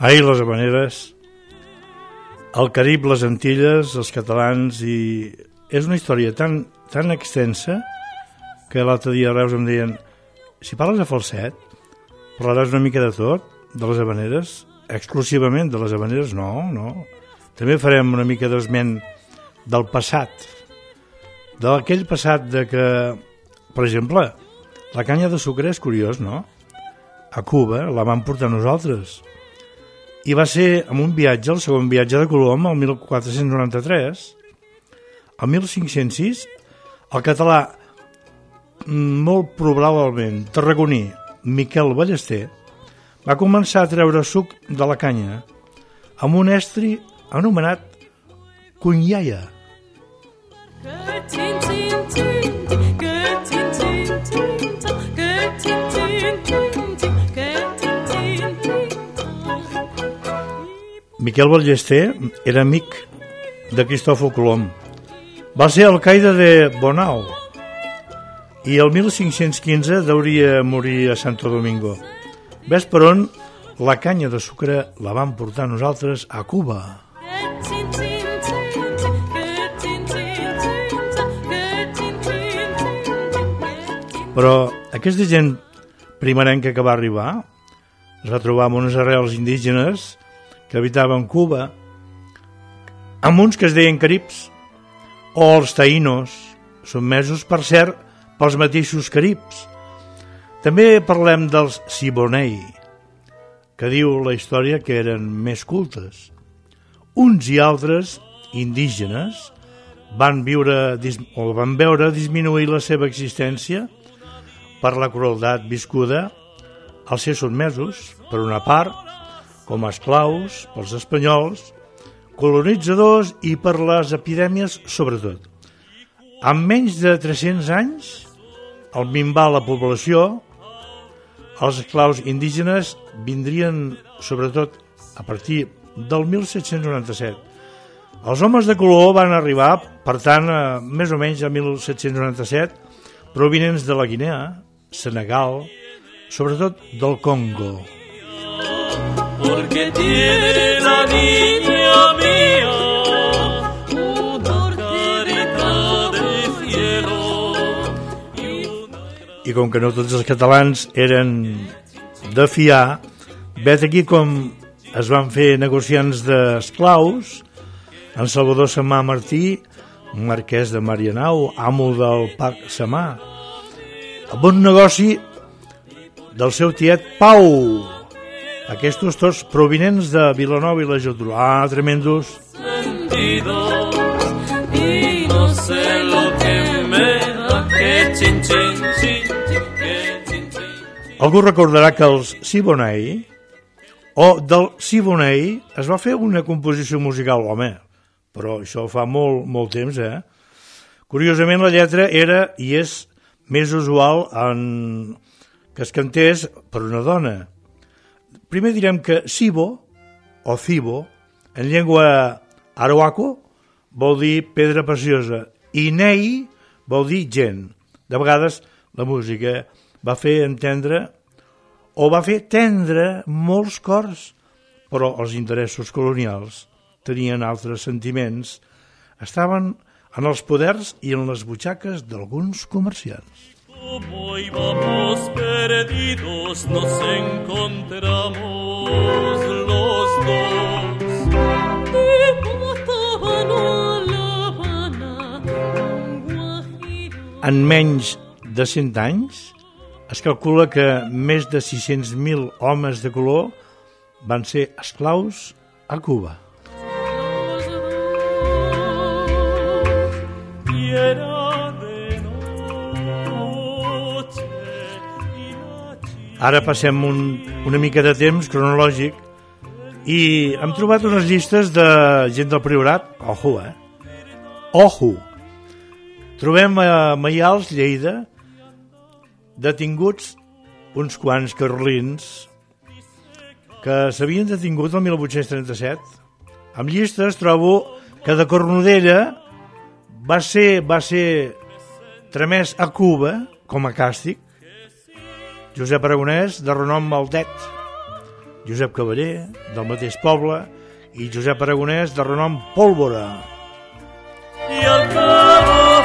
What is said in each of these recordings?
Ai, les Havaneres, el Carib, les Antilles, els catalans, i és una història tan extensa que l'altre dia a Reus em deien, si parles a falset, parlaràs una mica de tot, de les Havaneres, exclusivament de les Havaneres, no. També farem una mica d'esment del passat, d'aquell passat de que, per exemple, la canya de sucre és curiós, no? A Cuba la van portar nosaltres. I va ser en un viatge, el segon viatge de Colom, el 1493. El 1506, el català, molt probablement tarragoní, Miquel Ballester, va començar a treure suc de la canya amb un estri anomenat cunyaia. Miquel Ballester era amic de Cristòfol Colom. Va ser alcaide de Bonao i el 1515 hauria morir a Santo Domingo. Ves per on la canya de sucre la van portar nosaltres a Cuba. Però aquesta gent primerenca que va arribar es va trobar amb unes arrels indígenes que habitaven Cuba, amb uns que es deien caribs, o els taïnos, sotmesos, per cert, pels mateixos caribs. També parlem dels Siboney, que diu la història que eren més cultes. Uns i altres indígenes van veure disminuir la seva existència per la crueltat viscuda als ser sotmesos, per una part, com a esclaus, pels espanyols, colonitzadors i per les epidèmies sobretot. En menys de 300 anys, al minvar la població, els esclaus indígenes vindrien sobretot a partir del 1797. Els homes de color van arribar, per tant, més o menys a 1797, provinents de la Guinea, Senegal, sobretot del Congo. Porque tiene la niña mía una carita de cielo. I com que no tots els catalans eren de fiar, vet aquí com es van fer negociants d'esclaus, en Salvador Samà Martí, marquès de Marianao, amo del Parc Samà, el bon negoci del seu tiet Pau. Aquests tots provinents de Vilanova i la Geltrú. Tremendos. Algú recordarà que els Siboney, o del Siboney, es va fer una composició musical, home, però això fa molt temps, Curiosament, la lletra era i és més usual que es cantés per una dona. Primer direm que Sibo, o Cibo, en llengua arhuaco, vol dir pedra preciosa, i Nei vol dir gent. De vegades la música va fer entendre o va fer tendre molts cors, però els interessos colonials tenien altres sentiments, estaven en els poders i en les butxaques d'alguns comerciants. Como íbamos perdidos, nos encontramos los dos. De Motábano a La Habana, Guajiro. En menys de 100 anys, es calcula que més de 600.000 homes de color van ser esclaus a Cuba. Ara passem una mica de temps cronològic i hem trobat unes llistes de gent del Priorat. Ojo! Trobem a Maials, Lleida, detinguts uns quants carlins que s'havien detingut el 1837. Amb llistes trobo que de Cornudella va ser tramès a Cuba com a càstig Josep Aragonès, de renom maldet, Josep Cavaller, del mateix poble, i Josep Aragonès, de renom Pólvora. Y al cabo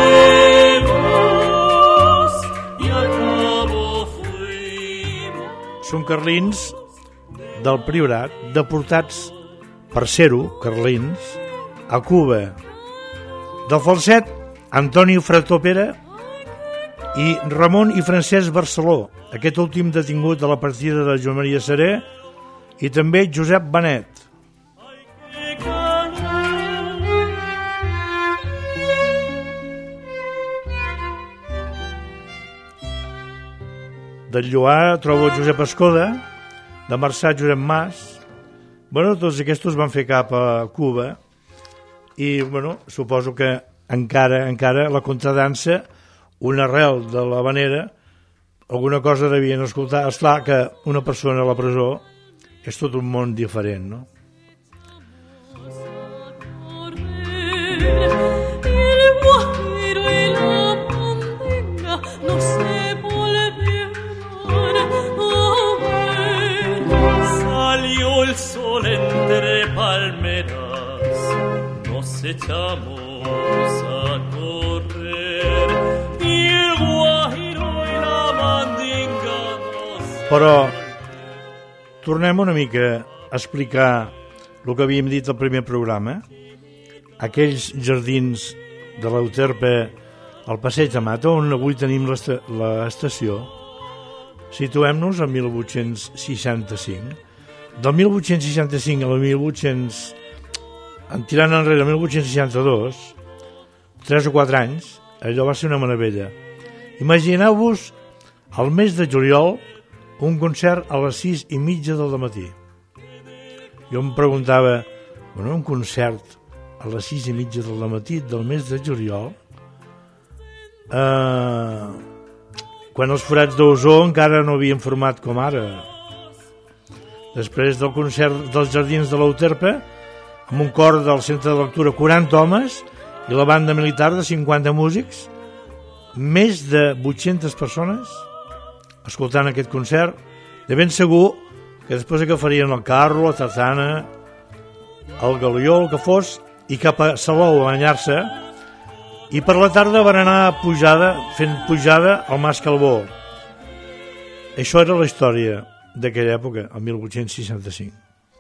fuimos. Són carlins del Priorat, deportats per ser-ho, carlins, a Cuba. Del falset, Antoni Fratopera i Ramon i Francesc Barceló, aquest últim detingut a la partida de Joan Maria Seré, i també Josep Benet. Del Lloar trobo Josep Escoda, de Marçà Josep Mas. Bueno, tots aquests van fer cap a Cuba i bueno, suposo que encara la contradansa, una arrel de l'havanera, alguna cosa devien escoltar. Esclar que una persona a la presó és tot un món diferent, no? Salió el sol entre palmeras, nos echamos a correr y el guajiro y la mandinga nos... Però tornem una mica a explicar el que havíem dit al primer programa. Aquells jardins de l'Euterpe al Passeig de Mata, on avui tenim l'estació. Situem-nos en 1865. Del 1865 al 1800, tirant enrere, 1862, 3 o 4 anys, allò va ser una meravella. Imagineu-vos al mes de juliol un concert a les 6:30 del matí. Jo em preguntava, bueno, un concert a les 6:30 del matí del mes de juliol, quan els forats d'ozó encara no havien format com ara. Després del concert dels Jardins de l'Euterpe, amb un cor del centre de lectura 40 homes i la banda militar de 50 músics, més de 800 persones escoltant aquest concert, de ben segur que després agafarien el carro, la tartana, el galió, el que fos, i cap a Salou a banyar-se, i per la tarda van anar fent pujada al Mas Calbó. Això era la història d'aquella època, el 1865.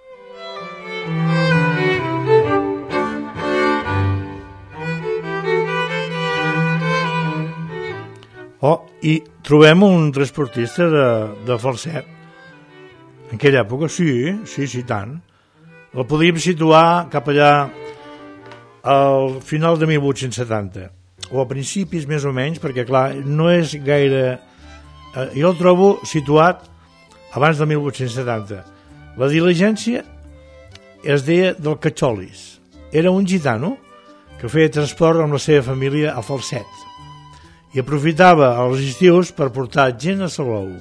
I trobem un transportista de falset. En aquella època, sí, tant. El podríem situar cap allà al final de 1870, o a principis més o menys, perquè clar, no és gaire... Jo el trobo situat abans de 1870. La diligència es deia del Catxolis. Era un gitano que feia transport amb la seva família a Falset i aprofitava els estius per portar gent a Salou.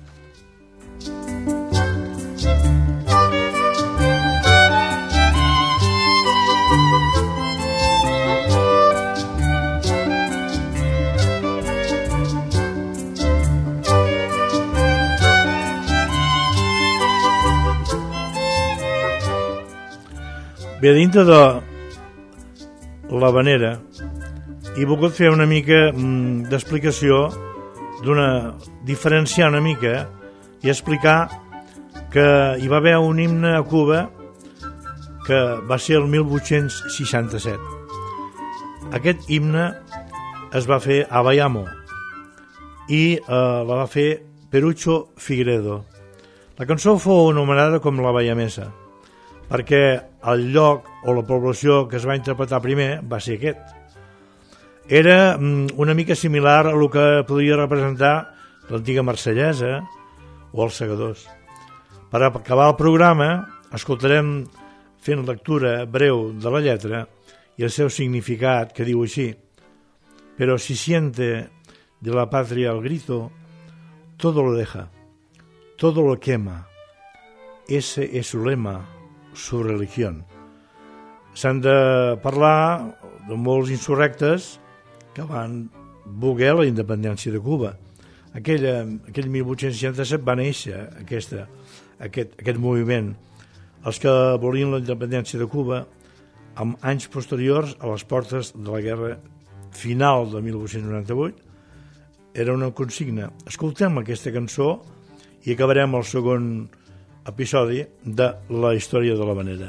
Bé, dintre de l'Havanera he volgut fer una mica d'explicació, diferenciar una mica i explicar que hi va haver un himne a Cuba que va ser el 1867. Aquest himne es va fer a Bayamo i la va fer Perucho Figueredo. La cançó fou anomenada com la Bayamesa perquè el lloc o la població que es va interpretar primer va ser aquest. Era una mica similar a el que podia representar l'antiga Marsellesa o els Segadors. Per acabar el programa escoltarem, fent lectura breu de la lletra i el seu significat, que diu així: Pero si siente de la patria el grito, todo lo deja, todo lo quema. Ese es su lema, su religión. S'han de parlar de molts insurrectes que van voler la independència de Cuba. Aquell 1867 va néixer aquest moviment. Els que volien la independència de Cuba, amb anys posteriors a les portes de la guerra final de 1898, era una consigna. Escoltem aquesta cançó i acabarem el segon episodi de la història de l'Havanera.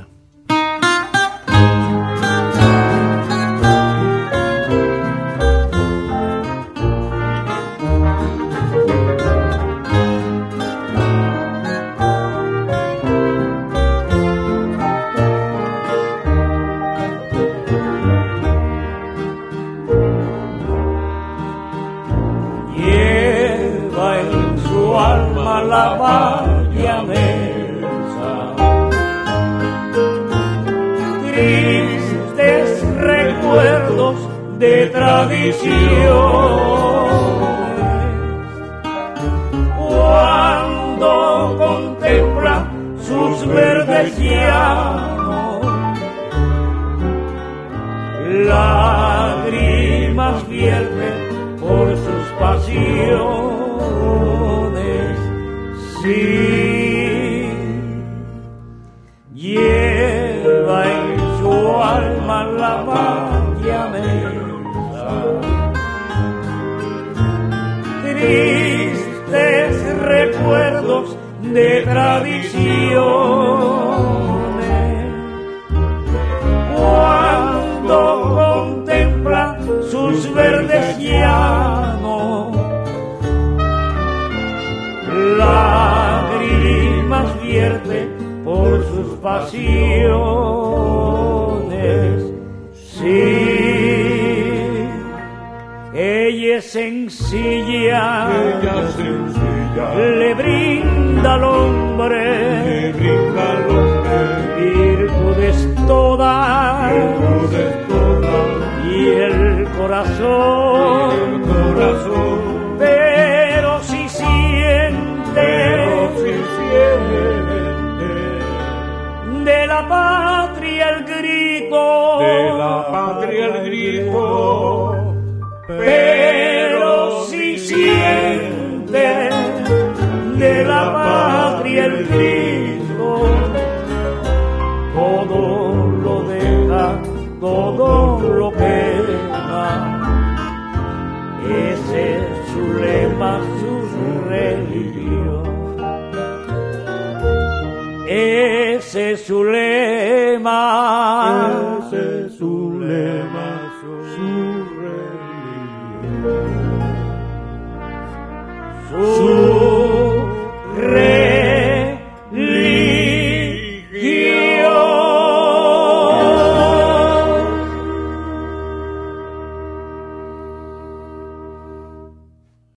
La valla mensa, tristes recuerdos de tradiciones, cuando contempla sus verdes llanos, lágrimas vierten por sus pasiones. Sí, lleva en su alma la valla mensa, tristes recuerdos de tradiciones, cuando contempla sus verdes llanos, lágrimas vierte por sus pasiones. Sí, ella es sencilla, le brinda al hombre, virtudes todas, y el corazón, pero si de la patria el grito, pero si siente de la patria el grito, todo lo deja, todo lo quema. Ese es su lema, su religión. Ese es su lema, su religión.